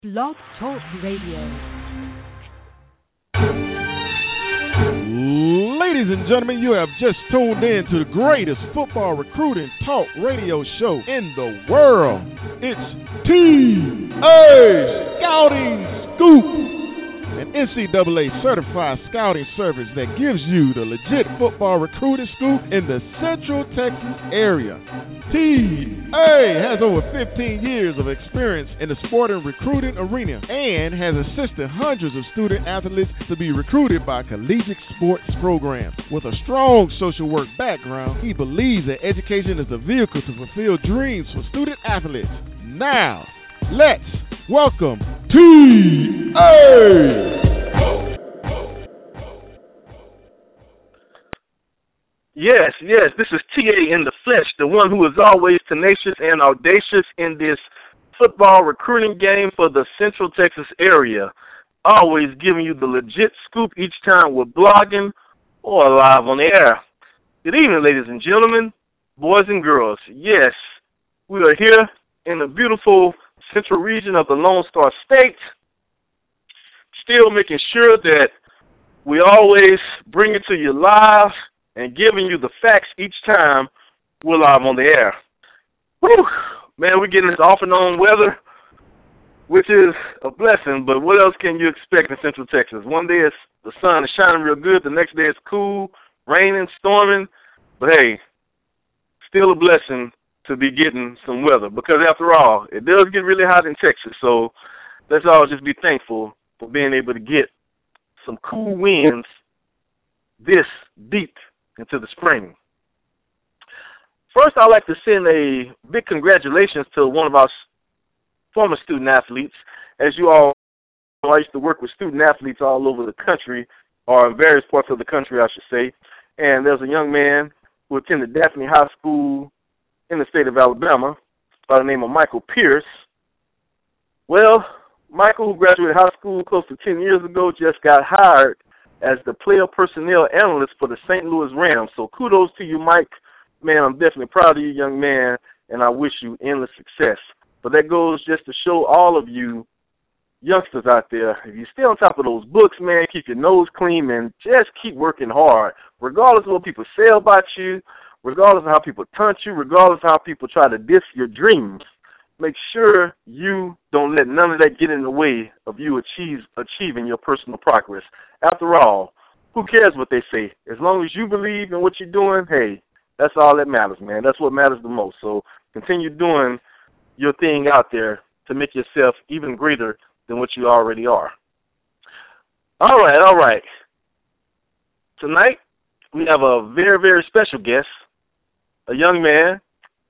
Blog Talk Radio. Ladies and gentlemen, you have just tuned in to the greatest football recruiting talk radio show in the world. It's TA Scouting Scoop, an NCAA certified scouting service that gives you the legit football recruiting scoop in the Central Texas area. TA has over 15 years of experience in the sport and recruiting arena and has assisted hundreds of student athletes to be recruited by collegiate sports programs. With a strong social work background, he believes that education is the vehicle to fulfill dreams for student athletes. Now, let's welcome TA! Yes, this is TA in the flesh, the one who is always tenacious and audacious in this football recruiting game for the Central Texas area. Always giving you the legit scoop each time we're blogging or live on the air. Good evening, ladies and gentlemen, boys and girls. Yes, we are here in the beautiful central region of the Lone Star State, still making sure that we always bring it to you live and giving you the facts each time we're live on the air. Whew, man, we're getting this off and on weather, which is a blessing, but what else can you expect in Central Texas? One day the sun is shining real good, the next day it's cool, raining, storming, but hey, still a blessing to be getting some weather, because after all, it does get really hot in Texas, so let's all just be thankful for being able to get some cool winds this deep into the spring. First, I'd like to send a big congratulations to one of our former student athletes. As you all know, I used to work with student athletes all over the country, or in various parts of the country, I should say. And there's a young man who attended Daphne High School in the state of Alabama by the name of Michael Pierce. Well, Michael, who graduated high school close to 10 years ago, just got hired as the player personnel analyst for the St. Louis Rams. So kudos to you, Mike. Man, I'm definitely proud of you, young man, and I wish you endless success. But that goes just to show all of you youngsters out there, if you stay on top of those books, man, keep your nose clean and just keep working hard, regardless of what people say about you, regardless of how people taunt you, regardless of how people try to diss your dreams. Make sure you don't let none of that get in the way of you achieving your personal progress. After all, who cares what they say? As long as you believe in what you're doing, hey, that's all that matters, man. That's what matters the most. So continue doing your thing out there to make yourself even greater than what you already are. All right. Tonight, we have a very, very special guest, a young man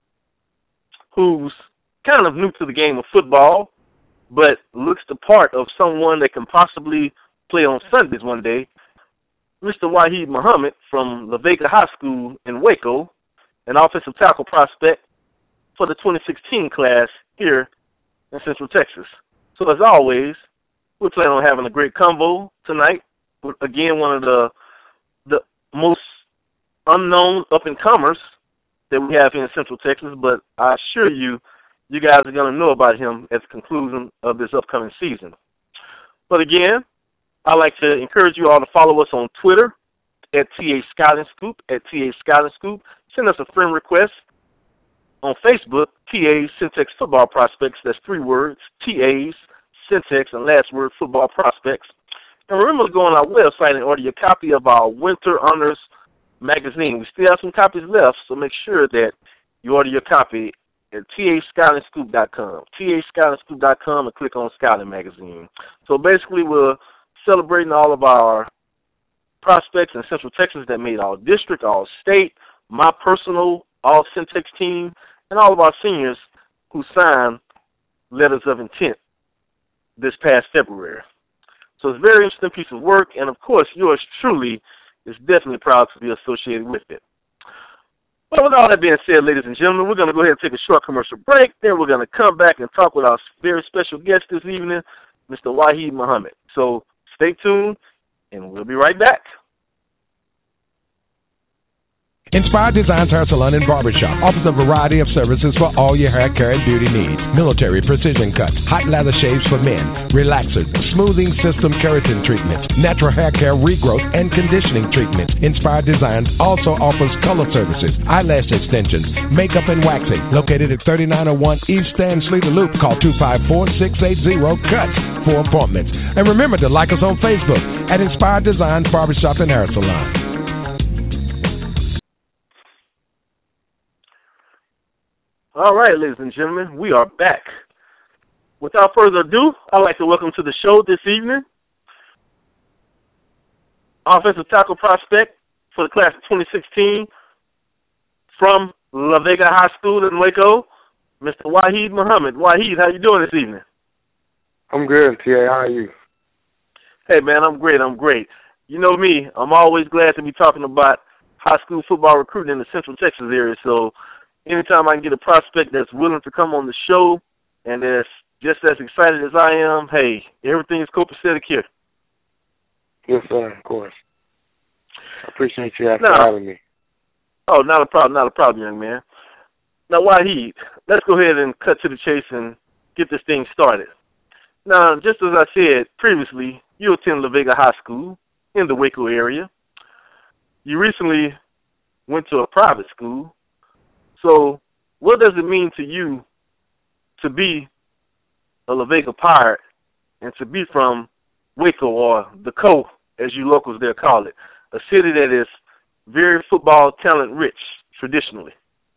who's kind of new to the game of football, but looks the part of someone that can possibly play on Sundays one day, Mr. Wahid Muhammad from La Vega High School in Waco, an offensive tackle prospect for the 2016 class here in Central Texas. So as always, we're planning on having a great convo tonight. Again, one of the most unknown up-and-comers that we have here in Central Texas, but I assure you, you guys are going to know about him at the conclusion of this upcoming season. But again, I'd like to encourage you all to follow us on Twitter at TA Scouting Scoop, at TA Scouting Scoop. Send us a friend request on Facebook, TA Centex Football Prospects. That's 3 words, TA's Centex and last word Football Prospects. And remember to go on our website and order your copy of our Winter Honors magazine. We still have some copies left, so make sure that you order your copy at tascoutingscoop.com, tascoutingscoop.com, and click on Scouting Magazine. So basically, we're celebrating all of our prospects in Central Texas that made all district, all state, my personal all Centex team, and all of our seniors who signed letters of intent this past February. So it's a very interesting piece of work, and of course, yours truly is definitely proud to be associated with it. Well, with all that being said, ladies and gentlemen, we're going to go ahead and take a short commercial break. Then we're going to come back and talk with our very special guest this evening, Mr. Wahid Muhammad. So stay tuned, and we'll be right back. Inspired Designs Hair Salon and Barbershop offers a variety of services for all your hair care and beauty needs. Military precision cuts, hot lather shaves for men, relaxers, smoothing system keratin treatments, natural hair care regrowth and conditioning treatments. Inspired Designs also offers color services, eyelash extensions, makeup and waxing. Located at 3901 East Stan Sleeter Loop. Call 254-680-CUTS for appointments. And remember to like us on Facebook at Inspired Designs Barbershop and Hair Salon. All right, ladies and gentlemen, we are back. Without further ado, I'd like to welcome to the show this evening offensive tackle prospect for the class of 2016 from La Vega High School in Waco, Mr. Wahid Muhammad. Wahid, how you doing this evening? I'm good, T.A. How are you? Hey, man, I'm great. You know me, I'm always glad to be talking about high school football recruiting in the Central Texas area, so anytime I can get a prospect that's willing to come on the show and that's just as excited as I am, hey, everything is copacetic here. Yes, sir, of course. I appreciate you having me. Oh, not a problem, young man. Now, Wahid, let's go ahead and cut to the chase and get this thing started. Now, just as I said previously, you attend La Vega High School in the Waco area. You recently went to a private school. So what does it mean to you to be a La Vega Pirate and to be from Waco, or the Co, as you locals there call it, a city that is very football talent rich traditionally?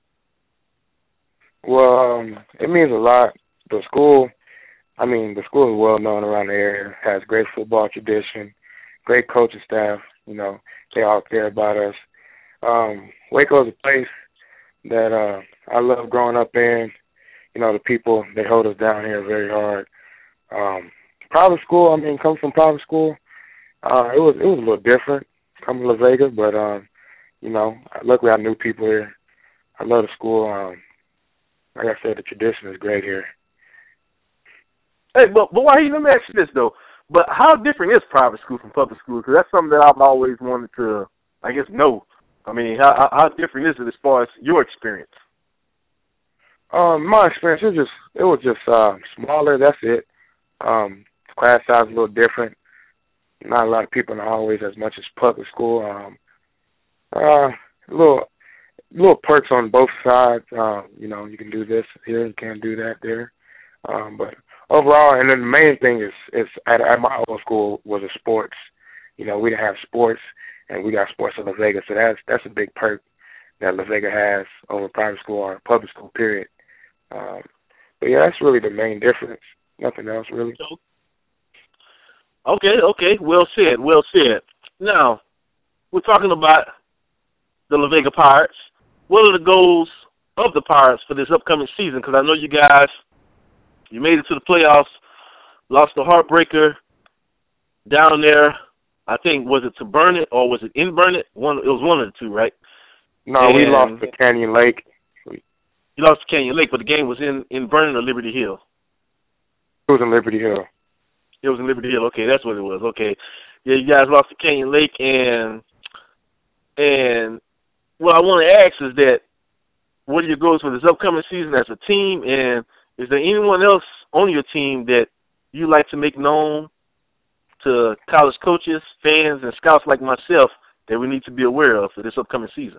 Well, it means a lot. The school is well known around the area, has great football tradition, great coaching staff. You know, they all care about us. Waco is a place that I love growing up in. You know, the people, they hold us down here very hard. Private school, coming from private school, it was a little different coming to La Vega, but, you know, luckily I knew people here. I love the school. Like I said, the tradition is great here. Hey, but why let me ask you this, though. But how different is private school from public school? Because that's something that I've always wanted to, know. How different is it as far as your experience? My experience, it was just smaller, that's it. Class size a little different. Not a lot of people in the hallways as much as public school. Little perks on both sides. You know, you can do this here, you can't do that there. But overall, and then the main thing is at my old school was the sports. You know, we didn't have sports, and we got sports in La Vega, so that's a big perk that La Vega has over private school or public school, period. But yeah, that's really the main difference. Nothing else, really. Okay. Well said. Now, we're talking about the La Vega Pirates. What are the goals of the Pirates for this upcoming season? Because I know you guys, you made it to the playoffs, lost the heartbreaker down there. I think, was it to Burnett or was it in Burnett? It was one of the two, right? No, we lost to Canyon Lake. You lost to Canyon Lake, but the game was in Burnett or Liberty Hill? It was in Liberty Hill. It was in Liberty Hill. Okay, that's what it was. Okay. Yeah, you guys lost to Canyon Lake, and what I want to ask is that, what are your goals for this upcoming season as a team, and is there anyone else on your team that you like to make known to college coaches, fans, and scouts like myself that we need to be aware of for this upcoming season?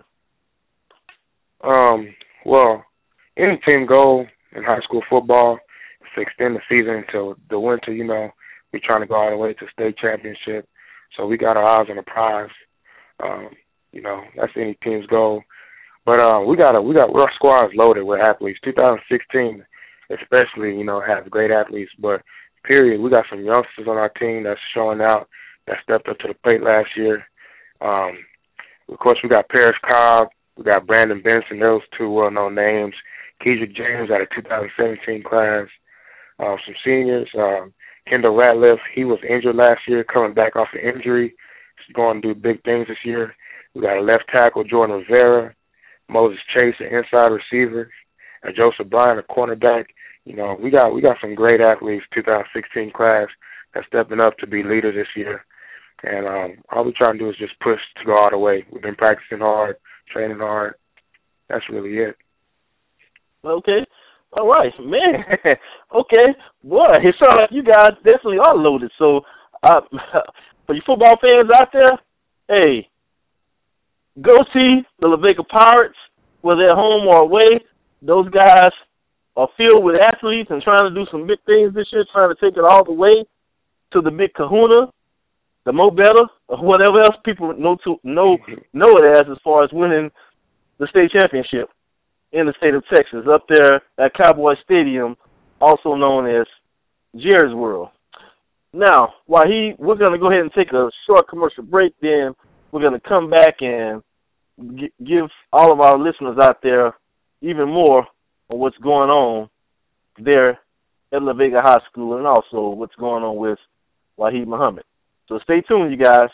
Well, any team goal in high school football is to extend the season until the winter. You know, we're trying to go all the way to state championship, so we got our eyes on the prize. You know, that's any team's goal. But our squad is loaded with athletes. 2016, especially, you know, has great athletes. But period, we got some youngsters on our team that's showing out, that stepped up to the plate last year. Of course, we got Paris Cobb, we got Brandon Benson, those two well-known names. Kedrick James out of 2017 class. Some seniors, Kendall Ratliff, he was injured last year, coming back off an injury. He's going to do big things this year. We got a left tackle, Jordan Rivera, Moses Chase, an inside receiver, and Joseph Bryan, a cornerback. You know, we got some great athletes, 2016 class, that's stepping up to be leaders this year. And all we're trying to do is just push to go all the way. We've been practicing hard, training hard. That's really it. Okay. All right, man. Okay. Boy, it sounds like you guys definitely are loaded. So, for you football fans out there, hey, go see the La Vega Pirates, whether they're home or away. Those guys are filled with athletes and trying to do some big things this year, trying to take it all the way to the big kahuna, the Mo Better, or whatever else people know it as far as winning the state championship in the state of Texas, up there at Cowboy Stadium, also known as Jerry's World. Now, we're going to go ahead and take a short commercial break, then we're going to come back and give all of our listeners out there even more on what's going on there at La Vega High School and also what's going on with Wahid Muhammad. So stay tuned, you guys.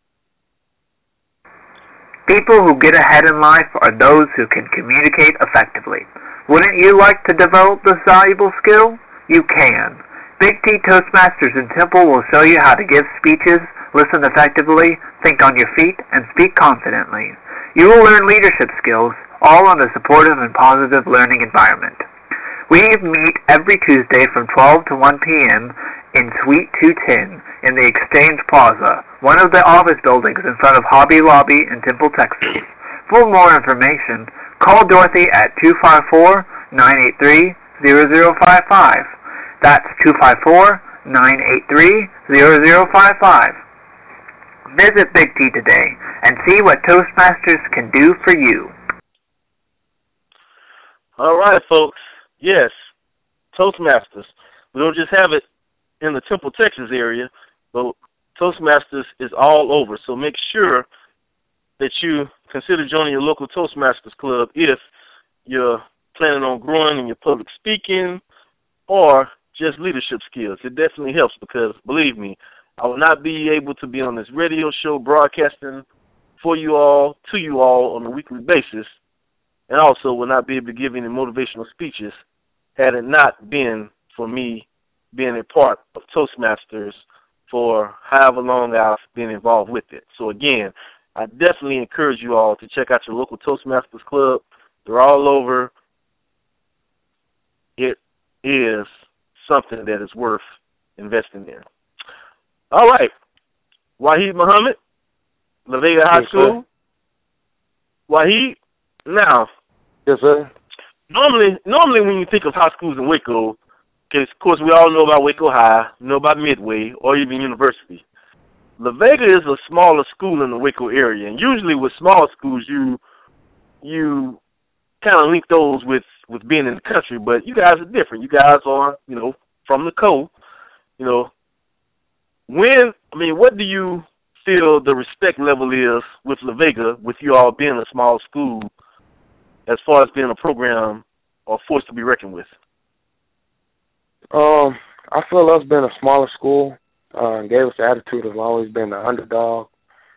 People who get ahead in life are those who can communicate effectively. Wouldn't you like to develop this valuable skill? You can. Big T Toastmasters in Temple will show you how to give speeches, listen effectively, think on your feet, and speak confidently. You will learn leadership skills, all in a supportive and positive learning environment. We meet every Tuesday from 12 to 1 p.m. in Suite 210 in the Exchange Plaza, one of the office buildings in front of Hobby Lobby in Temple, Texas. For more information, call Dorothy at 254-983-0055. That's 254-983-0055. Visit Big T today and see what Toastmasters can do for you. All right, folks. Yes, Toastmasters. We don't just have it in the Temple, Texas area, but Toastmasters is all over. So make sure that you consider joining your local Toastmasters club if you're planning on growing in your public speaking or just leadership skills. It definitely helps because, believe me, I will not be able to be on this radio show broadcasting for you all, to you all on a weekly basis, and also will not be able to give any motivational speeches had it not been for me being a part of Toastmasters for however long I've been involved with it. So again, I definitely encourage you all to check out your local Toastmasters club. They're all over. It is something that is worth investing in. All right. Wahid Muhammad, La Vega High School. Wahid, now. Yes, sir. Normally when you think of high schools in Waco, because, of course, we all know about Waco High, know about Midway, or even University. La Vega is a smaller school in the Waco area, and usually with small schools, you kind of link those with being in the country, but you guys are different. You guys are, from the coast. What do you feel the respect level is with La Vega, with you all being a small school, as far as being a program or force to be reckoned with? I feel us being a smaller school gave us the attitude of always being the underdog,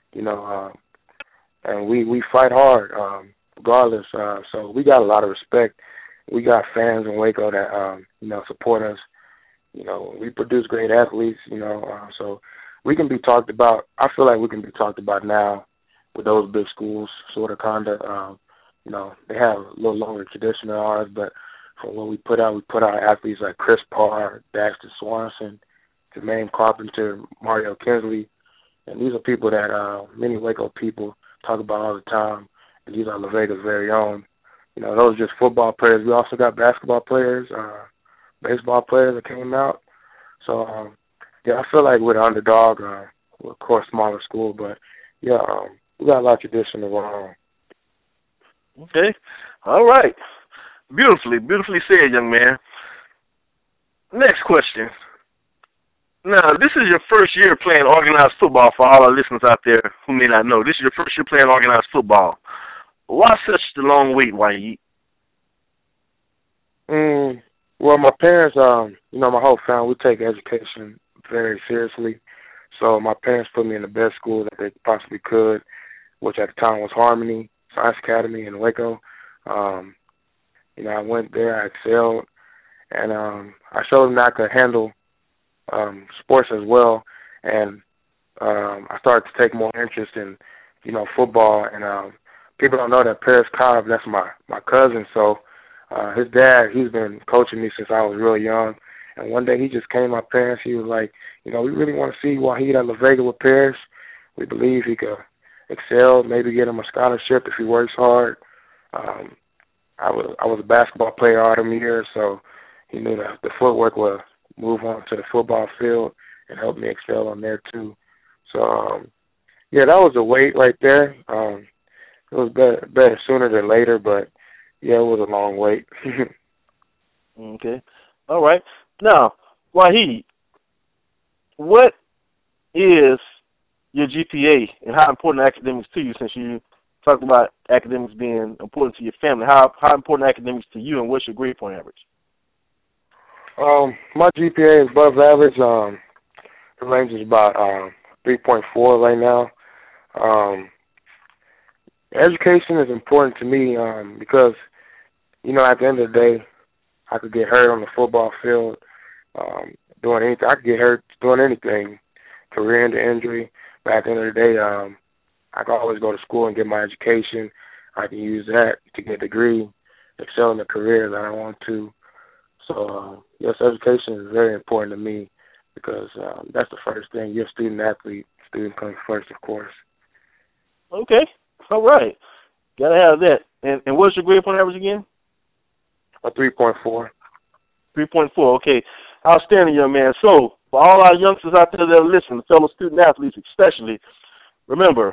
and we fight hard regardless. So we got a lot of respect. We got fans in Waco that support us. We produce great athletes. So we can be talked about. I feel like we can be talked about now with those big schools, sort of, kinda. They have a little longer tradition than ours, but from what we put out athletes like Chris Parr, Daxter Swanson, Jermaine Carpenter, Mario Kinsley, and these are people that many Waco people talk about all the time, and these are La Vega's very own. Those are just football players. We also got basketball players, baseball players that came out. So, I feel like we're the underdog. We're, of course, smaller school, but, we got a lot of tradition of our own. Okay. All right. Beautifully said, young man. Next question. Now, this is your first year playing organized football for all our listeners out there who may not know. This is your first year playing organized football. Why such the long wait, Wahid? Well, my parents, my whole family, we take education very seriously. So my parents put me in the best school that they possibly could, which at the time was Harmony Science Academy in Waco. I went there, I excelled, and I showed them that I could handle sports as well, and I started to take more interest in, football, and people don't know that Paris Cobb, that's my cousin. So his dad, he's been coaching me since I was real young. And one day he just came to my parents. He was like, we really want to see Wahid at La Vega with Paris. We believe he could excel, maybe get him a scholarship if he works hard. I was a basketball player all them years, so he knew that the footwork would move on to the football field and help me excel on there too. So, that was a wait right there. It was better sooner than later, but, it was a long wait. Okay. All right. Now, Wahid, what is your GPA and how important are academics to you, since you talked about academics being important to your family? How important are academics to you, and what's your grade point average? My GPA is above average. The range is about 3.4 right now. Education is important to me because, at the end of the day, I could get hurt on the football field doing anything. I could get hurt doing anything, career into injury. But at the end of the day, I can always go to school and get my education. I can use that to get a degree, excel in the career that I want to. So, yes, education is very important to me because that's the first thing. You're a student-athlete. Student comes first, of course. Okay. All right. Got to have that. And what's your grade point average again? A 3.4. 3.4. Okay. Outstanding, young man. So, for all our youngsters out there that are listening, fellow student-athletes especially, remember,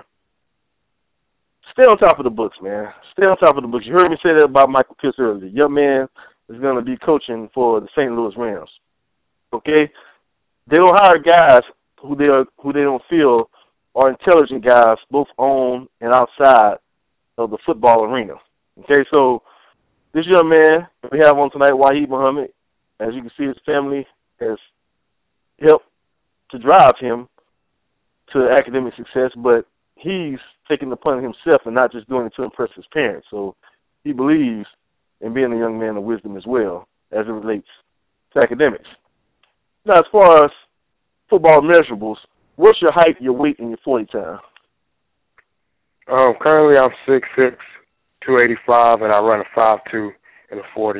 stay on top of the books, man. Stay on top of the books. You heard me say that about Michael Pierce earlier. Young man is going to be coaching for the St. Louis Rams. Okay? They don't hire guys who they don't feel are intelligent guys, both on and outside of the football arena. Okay, so this young man that we have on tonight, Wahid Muhammad, as you can see, his family has helped to drive him to academic success, but he's taking the punt himself and not just doing it to impress his parents. So he believes in being a young man of wisdom as well as it relates to academics. Now, as far as football measurables, what's your height, your weight, and your 40 time? Currently I'm 6'6", 285, and I run a 5'2" and a 40.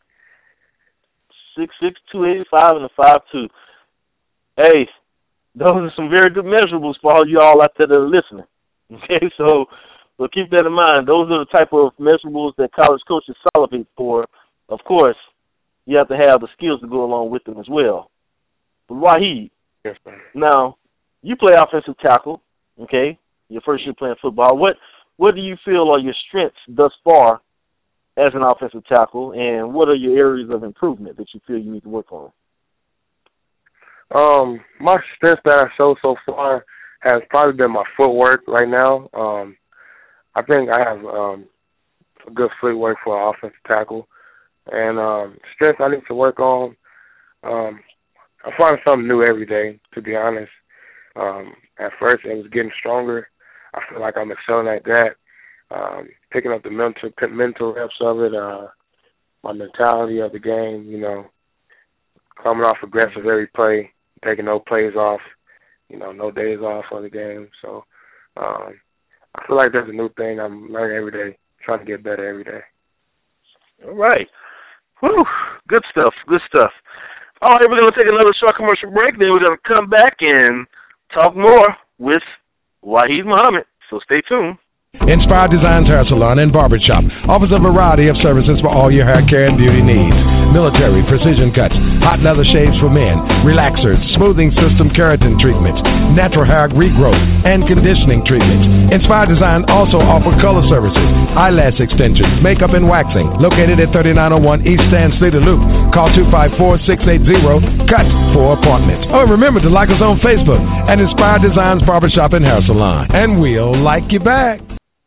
6'6", 285, and a 5'2". Hey, those are some very good measurables for all you all out there that are listening. Okay, so keep that in mind. Those are the type of measurables that college coaches salivate for. Of course, you have to have the skills to go along with them as well. But Wahid, yes, sir. Now, you play offensive tackle, okay? Your first year playing football. What do you feel are your strengths thus far as an offensive tackle, and what are your areas of improvement that you feel you need to work on? My strength that I showed so far has probably been my footwork right now. I think I have a good footwork for an offensive tackle. And strength I need to work on, I find something new every day, to be honest. At first, it was getting stronger. I feel like I'm excelling at that. Picking up the mental reps of it, my mentality of the game, coming off aggressive every play, taking no plays off, no days off of the game. So I feel like that's a new thing I'm learning every day, trying to get better every day. All right. Whew. Good stuff. Good stuff. All right, we're going to take another short commercial break. Then we're going to come back and talk more with Wahid Muhammad. So stay tuned. Inspired Designs Hair Salon and Barbershop offers a variety of services for all your hair care and beauty needs. Military precision cuts, hot leather shaves for men, relaxers, smoothing system keratin treatments, natural hair regrowth, and conditioning treatments. Inspired Design also offers color services, eyelash extensions, makeup and waxing. Located at 3901 East Stan Cedar Loop. Call 254-680-CUT for appointments. Oh, and remember to like us on Facebook at Inspired Designs Barbershop and Hair Salon. And we'll like you back.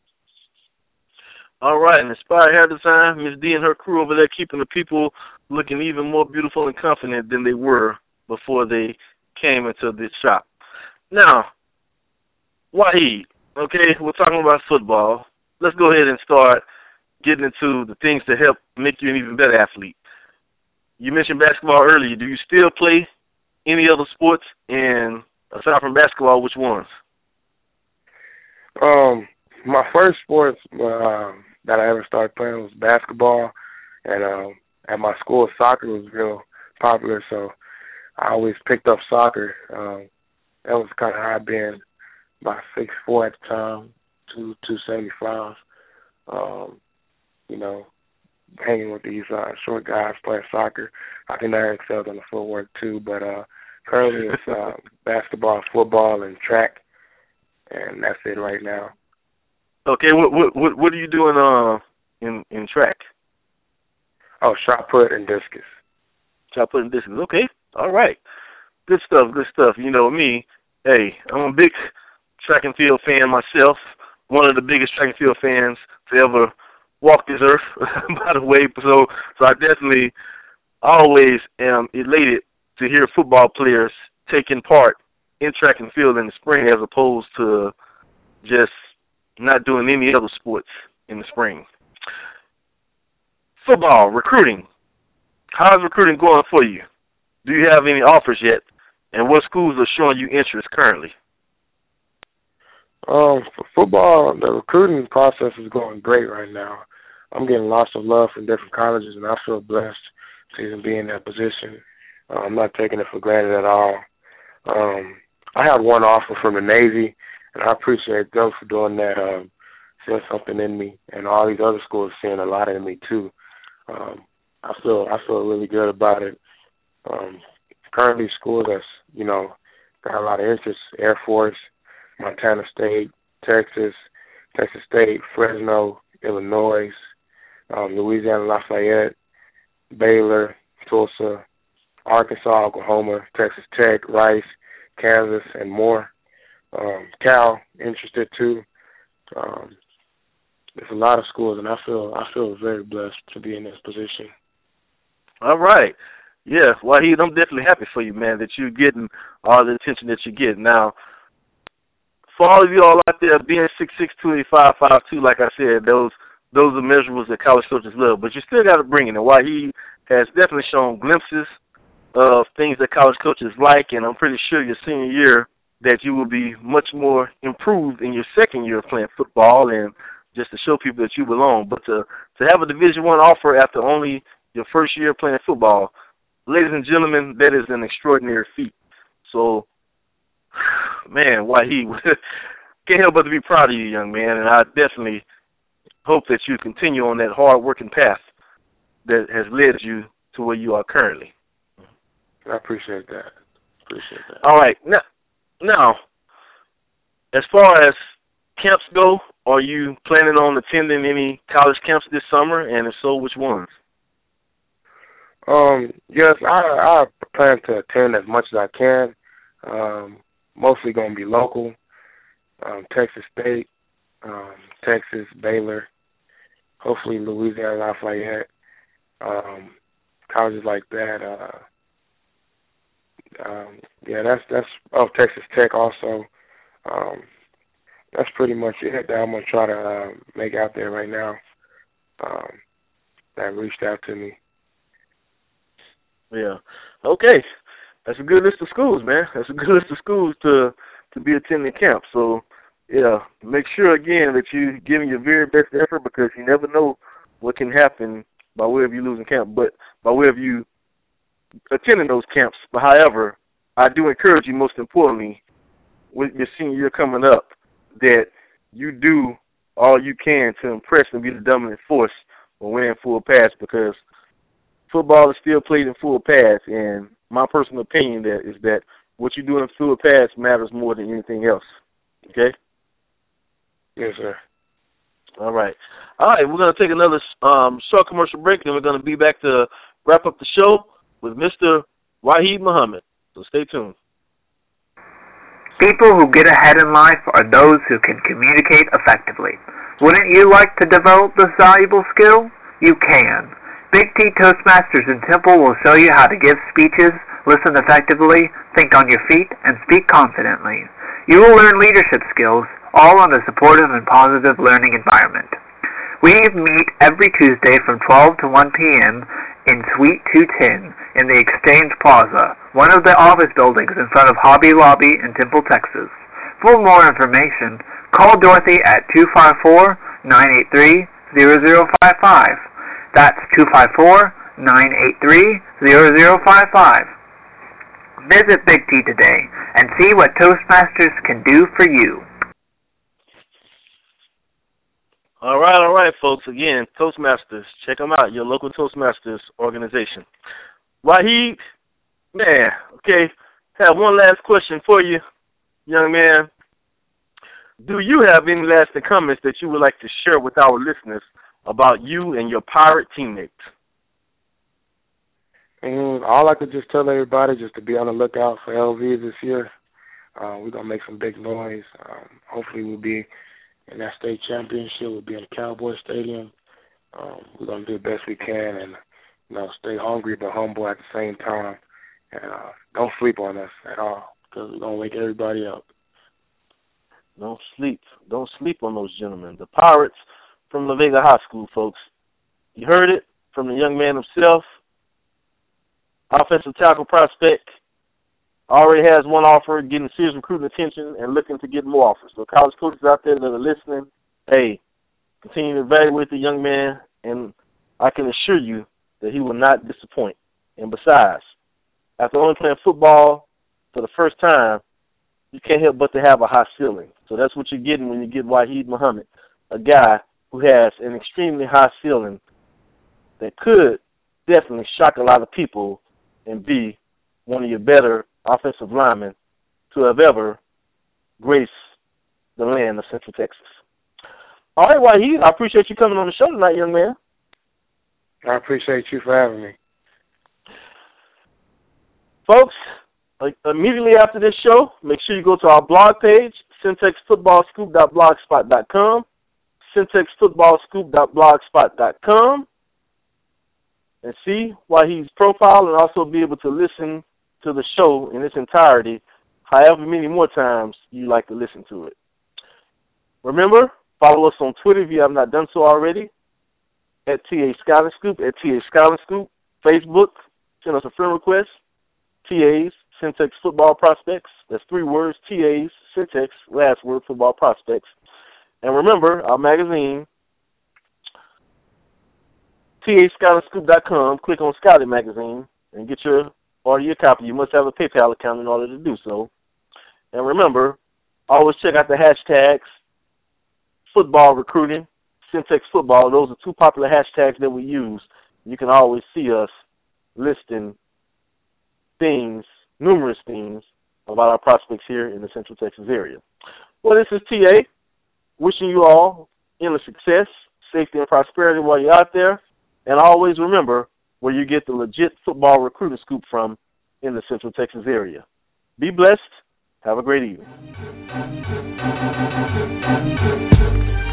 All right, and Inspired Hair Design, Ms. D and her crew over there keeping the people looking even more beautiful and confident than they were before they came into this shop. Now, Wahid, okay, we're talking about football. Let's go ahead and start getting into the things that help make you an even better athlete. You mentioned basketball earlier. Do you still play any other sports? And aside from basketball, which ones? My first sports that I ever started playing was basketball, and at my school, soccer was real popular, so I always picked up soccer. That was kind of how I'd been, about 6'4" at the time, 275. You know, hanging with these short guys playing soccer. I think I excelled on the footwork too, but currently it's basketball, football, and track, and that's it right now. Okay, what are you doing in track? Oh, shot put and discus. Shot put and discus. Okay, all right. Good stuff. You know me, hey, I'm a big track and field fan myself. One of the biggest track and field fans to ever walk this earth, by the way. So I definitely always am elated to hear football players taking part in track and field in the spring as opposed to just not doing any other sports in the spring. Football, recruiting. How's recruiting going for you? Do you have any offers yet? And what schools are showing you interest currently? For football, the recruiting process is going great right now. I'm getting lots of love from different colleges, and I feel blessed to even be in that position. I'm not taking it for granted at all. I had one offer from the Navy, and I appreciate them for doing that, seeing something in me, and all these other schools seeing a lot in me too. I feel really good about it. Currently, schools that's got a lot of interest: Air Force, Montana State, Texas State, Fresno, Illinois, Louisiana Lafayette, Baylor, Tulsa, Arkansas, Oklahoma, Texas Tech, Rice, Kansas, and more. Cal interested too. There's a lot of schools, and I feel very blessed to be in this position. All right. Yeah, Wahid, I'm definitely happy for you, man, that you're getting all the attention that you get. Now, for all of you all out there, being 6'6", 285, 5'2", like I said, those are measurables that college coaches love. But you still got to bring it. And Wahid has definitely shown glimpses of things that college coaches like, and I'm pretty sure your senior year that you will be much more improved in your second year of playing football, and just to show people that you belong. But to have a Division I offer after only your first year playing football, ladies and gentlemen, that is an extraordinary feat. So, man, Wahid, can't help but to be proud of you, young man, and I definitely hope that you continue on that hard-working path that has led you to where you are currently. I appreciate that. All right. Now, as far as camps go, are you planning on attending any college camps this summer, and if so, which ones? Yes, I plan to attend as much as I can. Mostly going to be local. Texas State, Texas, Baylor, hopefully Louisiana Lafayette, colleges like that. That's Texas Tech also. That's pretty much it that I'm going to try to make out there right now. That reached out to me. Yeah. Okay. That's a good list of schools, man. That's a good list of schools to be attending camp. So, yeah, make sure, again, that you're giving your very best effort, because you never know what can happen by way of you losing camp, but by way of you attending those camps. But, however, I do encourage you, most importantly, with your senior year coming up, that you do all you can to impress and be the dominant force when we're in full pads, because football is still played in full pads, and my personal opinion is that what you do in full pads matters more than anything else. Okay? Yes, sir. All right. We're going to take another short commercial break, and we're going to be back to wrap up the show with Mr. Wahid Muhammad. So stay tuned. People who get ahead in life are those who can communicate effectively. Wouldn't you like to develop this valuable skill? You can. Big T Toastmasters in Temple will show you how to give speeches, listen effectively, think on your feet, and speak confidently. You will learn leadership skills, all in a supportive and positive learning environment. We meet every Tuesday from 12 to 1 p.m. in Suite 210 in the Exchange Plaza, one of the office buildings in front of Hobby Lobby in Temple, Texas. For more information, Call Dorothy at 254-983-0055. That's 254-983-0055. Visit Big T today and see what Toastmasters can do for you. All right, folks. Again, Toastmasters. Check them out, your local Toastmasters organization. Wahid, man, okay, have one last question for you, young man. Do you have any lasting comments that you would like to share with our listeners about you and your Pirate teammates? All I could just tell everybody just to be on the lookout for LV this year. We're going to make some big noise. Hopefully we'll be in that state championship. We'll be in the Cowboy Stadium. We're going to do the best we can and, stay hungry but humble at the same time. And don't sleep on us at all because we're going to wake everybody up. Don't sleep. Don't sleep on those gentlemen. The Pirates from La Vega High School, folks. You heard it from the young man himself. Offensive tackle prospect. Already has one offer, getting serious recruiting attention, and looking to get more offers. So college coaches out there that are listening, hey, continue to evaluate the young man, and I can assure you that he will not disappoint. And besides, after only playing football for the first time, you can't help but to have a high ceiling. So that's what you're getting when you get Wahid Muhammad, a guy who has an extremely high ceiling that could definitely shock a lot of people and be one of your better offensive linemen to have ever graced the land of Central Texas. All right, Wahid, I appreciate you coming on the show tonight, young man. I appreciate you for having me. Folks, immediately after this show, make sure you go to our blog page, centexfootballscoop.blogspot.com, centexfootballscoop.blogspot.com, and see Wahid's profile and also be able to listen to the show in its entirety, however many more times you like to listen to it. Remember, follow us on Twitter if you have not done so already, at TA Scouting Scoop, at TA Scouting Scoop, Facebook, send us a friend request, TA's, Centex Football Prospects. That's 3 words, TA's, Centex, last word, Football Prospects. And remember, our magazine, TAScoutingScoop.com, click on Scouting Magazine and order your copy. You must have a PayPal account in order to do so. And remember, always check out the hashtags, football recruiting, Centex Football. Those are 2 popular hashtags that we use. You can always see us listing things, numerous things, about our prospects here in the Central Texas area. Well, this is TA, wishing you all endless success, safety, and prosperity while you're out there. And always remember where you get the legit football recruiting scoop from in the Central Texas area. Be blessed. Have a great evening.